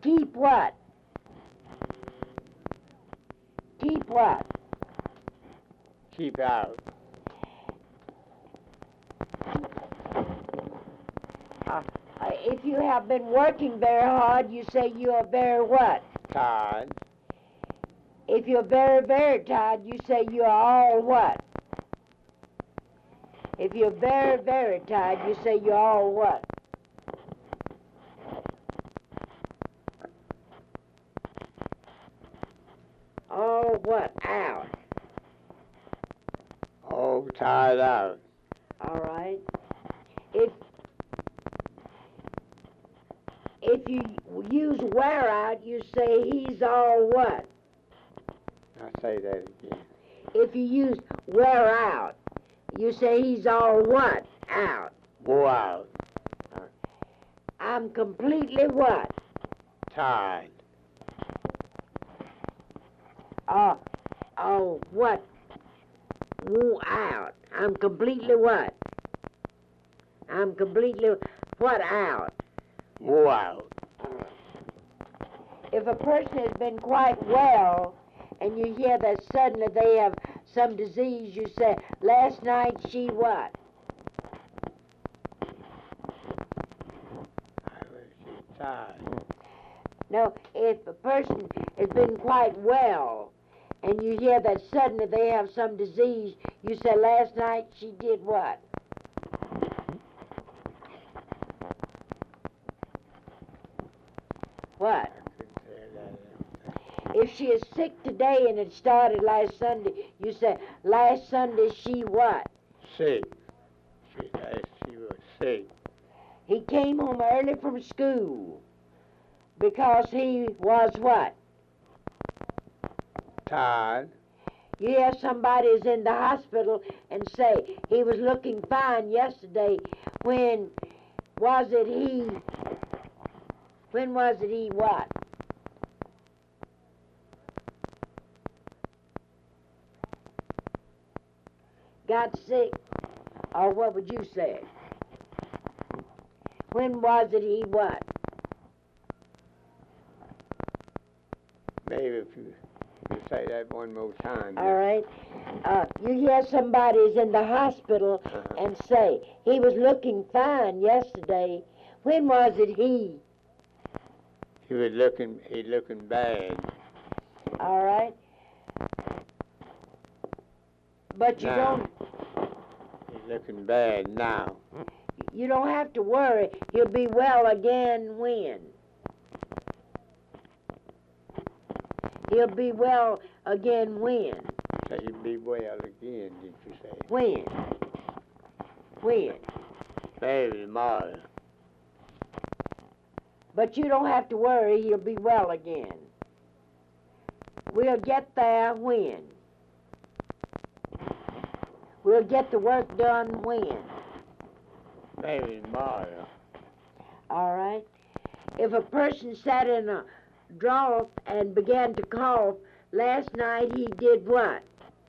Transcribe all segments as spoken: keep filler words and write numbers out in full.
keep what? Keep what? Keep out. Uh, uh, if you have been working very hard, you say you are very what? Tired. If you're very, very tired, you say you are all what? If you're very, very tired, you say you're all what? All what? Out. All tired out. All right. If if you use wear out, you say he's all what? I say that again. If you use wear out, you say he's all what? Out. Wore out. I'm completely what? Tired. Oh, oh, what? Wore out. I'm completely what? I'm completely what out? Wore out. If a person has been quite well and you hear that suddenly they have some disease, you say, last night she what? I was tired. No, if a person has been quite well and you hear that suddenly they have some disease, you say, last night she did what? What? I couldn't say that. If she is sick today and it started last Sunday, you say, last Sunday she what? Sick. She, uh, she was sick. He came home early from school because he was what? Tired. You hear somebody is in the hospital and say, he was looking fine yesterday. When was it he, when was it he what? Got sick? Or what would you say? When was it he what? Maybe if you, you say that one more time. All right. Uh, you hear somebody's in the hospital Uh-huh. and say, he was looking fine yesterday. When was it he? He was looking, he looking bad. All right. But you Now. don't He's looking bad now. you don't have to worry. He'll be well again when? He'll be well again when? Say he'd be well again, did you say? When? When? Maybe tomorrow. But you don't have to worry. He'll be well again. We'll get there when? We'll get the work done when? Maybe tomorrow. All right. If a person sat in a drought and began to cough, last night he did what?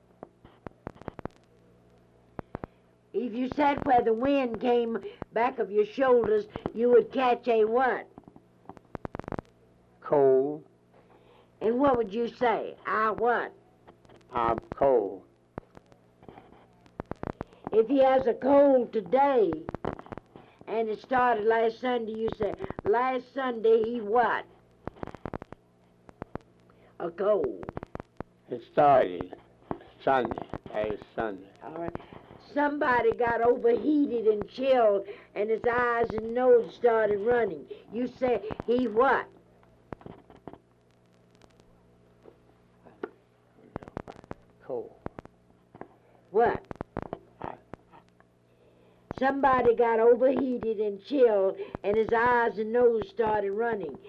If you sat where the wind came back of your shoulders, you would catch a what? Cold. And what would you say? I what? I'm cold. If he has a cold today and it started last Sunday, you say, last Sunday he what? A cold. It started Sunday, last Sunday. All right. Somebody got overheated and chilled and his eyes and nose started running. You say, he what? Cold. What? Somebody got overheated and chilled and his eyes and nose started running.